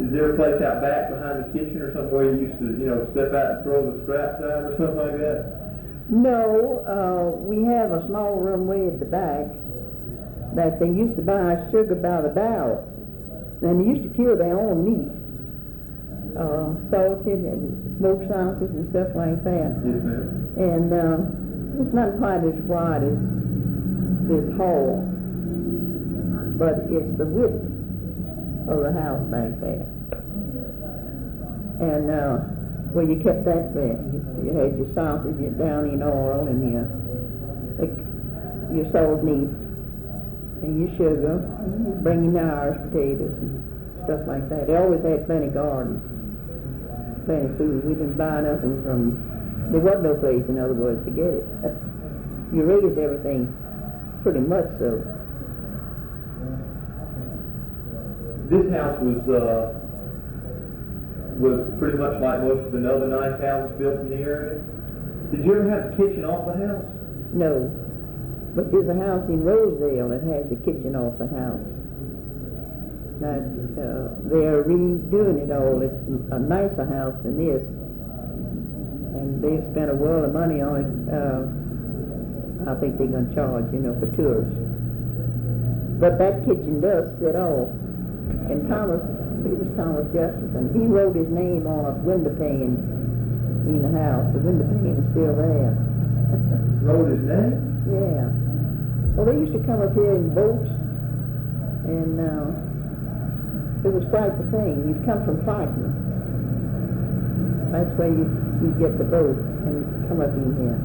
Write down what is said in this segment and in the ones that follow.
Is there a place out back behind the kitchen or somewhere you used to, step out and throw the scraps out or something like that? No, we have a small room way at the back that they used to buy sugar by the barrel. And they used to kill their own meat, salted and smoked sausage and stuff like that. Yes, ma'am. And it's not quite as wide as this hall, but it's the width of the house back there. And well, you kept that there. You had your sausage, your down in oil, and your salt meat, and your sugar, bringing your Irish potatoes and stuff like that. They always had plenty gardens, plenty food. We didn't buy nothing from, there wasn't no place, in other words, to get it. You raised everything pretty much so. This house was pretty much like most of the other nice houses built in the area. Did you ever have the kitchen off the house? No. But there's a house in Rosedale that has the kitchen off the house. Now, they're redoing it all. It's a nicer house than this. And they've spent a world of money on it. I think they're going to charge, for tourists. But that kitchen does sit off. And Thomas Jefferson, he wrote his name on a window pane in the house. The window pane is still there. Wrote his name? Yeah. Well, they used to come up here in boats, and it was quite the thing. You'd come from Franklin. That's where you'd get the boat and come up in here.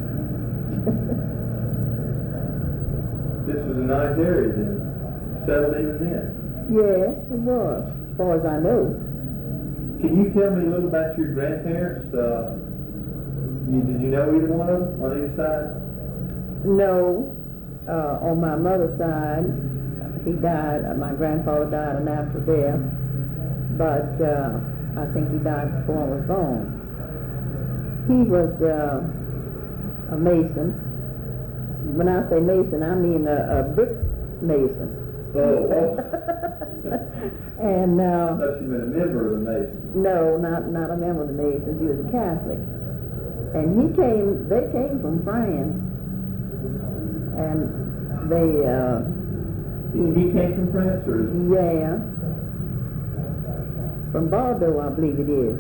This was a nice area then. Settled even then. Yes, it was, as far as I know. Can you tell me a little about your grandparents? Did you know either one of them on either side? No. On my mother's side, he died, my grandfather died a natural death, but I think he died before I was born. He was a mason. When I say mason, I mean a brick mason. Oh. And I thought you'd been a member of the Masons. No, not a member of the Masons. He was a Catholic. And they came from France. And He came from France, or? Yeah. From Bordeaux, I believe it is.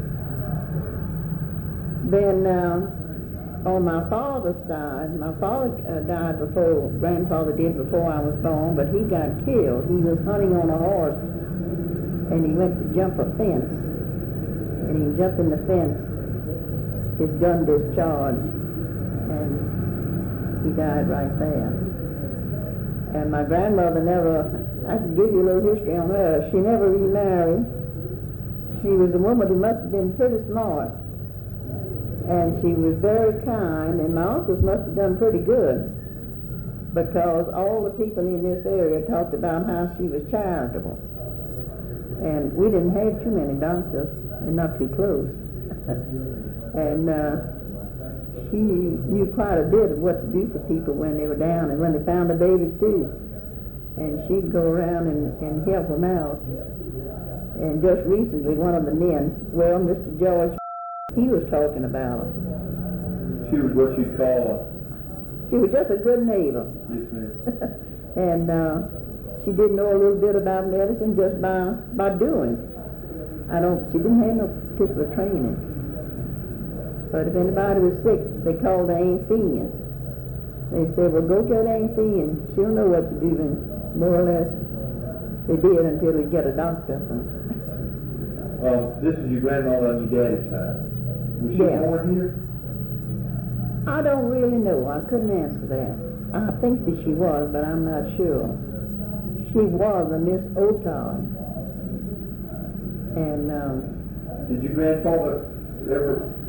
Then, on my father's side, my father died grandfather did before I was born, but he got killed. He was hunting on a horse, and he went to jump a fence. And he jumped in the fence, his gun discharged, and he died right there. And my grandmother I can give you a little history on her. She never remarried. She was a woman who must have been pretty smart. And she was very kind, and my uncles must have done pretty good, because all the people in this area talked about how she was charitable. And we didn't have too many doctors, and not too close. And she knew quite a bit of what to do for people when they were down, and when they found the babies too. And she'd go around and help them out. And just recently, one of the men, Mr. George, he was talking about her. She was what you'd call She was just a good neighbor. Yes, ma'am. And she did know a little bit about medicine just by doing. She didn't have no particular training. But if anybody was sick, they called the Aunt Fee in. They said, well, go get Aunt Fee and she'll know what to do. And more or less, they did until they get a doctor. This is your grandmother on your daddy's side. Was she born here? I don't really know. I couldn't answer that. I think that she was, but I'm not sure. She was a Miss Otard. And did your grandfather ever